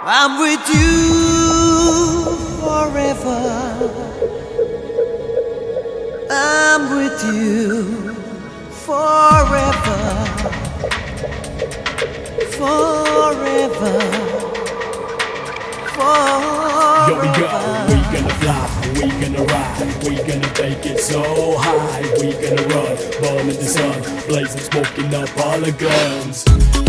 I'm with you forever. I'm with you forever. Forever. Forever. Yo, we gonna fly, we gonna ride, we gonna take it so high. We gonna run, burn in the sun, blazing, smoking up all the guns.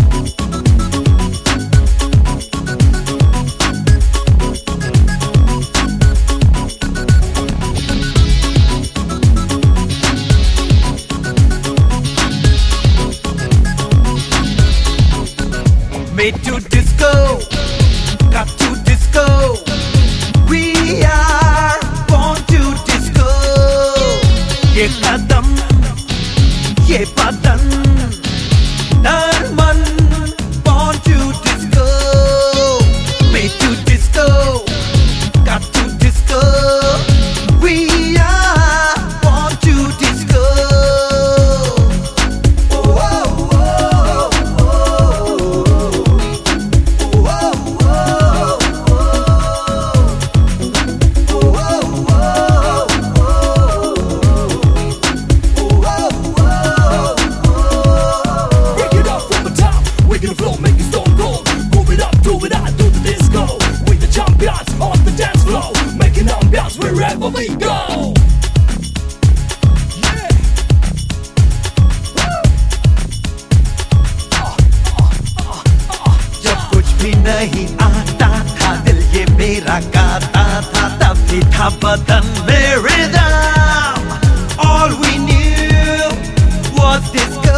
Made to disco, got to disco. We are born to disco. ये कदम, ये बदन, तन मन, born to disco. Made to disco, got to disco. We are born to disco. Wherever we go, yeah. जब कुछ भी नहीं आता था दिल ये मेरा गाता था तभी था बदन में rhythm. All we knew was disco.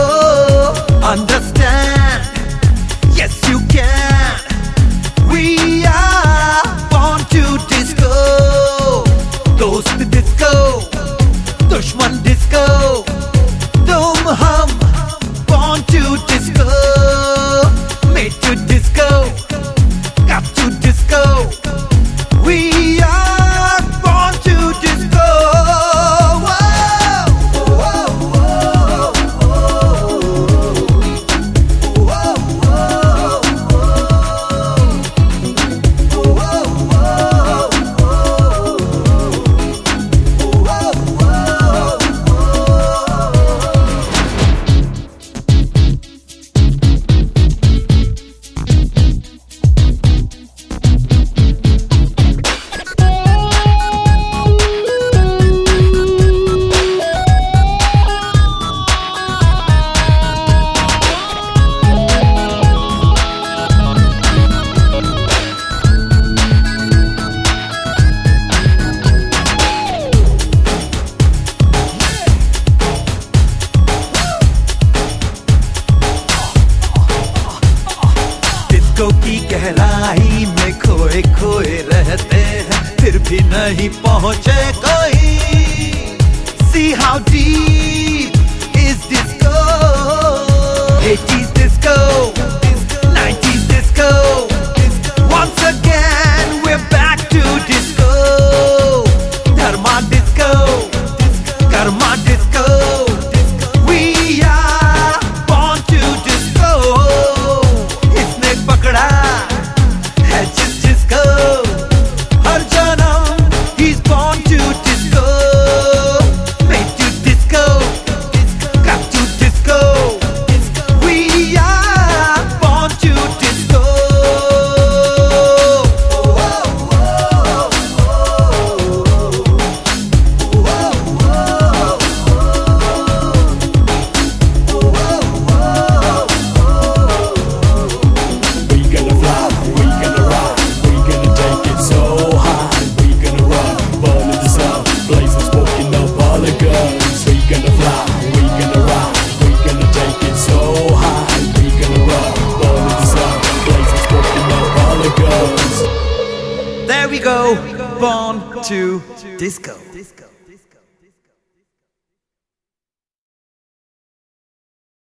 Understand? Yes you can. We are born to disco. दोस्त डिस्को, दुश्मन डिस्को, तुम हम born to disco, made to disco, got to disco. We are born to disco. की गहराई में खोए खोए रहते हैं फिर भी नहीं पहुंचे कोई. See how deep is disco. 80s disco, 90s disco. Once again we're back to disco. Dharma disco, karma disco. We are born to disco. पकड़ा है जिसको हर जन्म he's born to disco, made to disco, got to disco. We are born to disco. There we go, born to disco.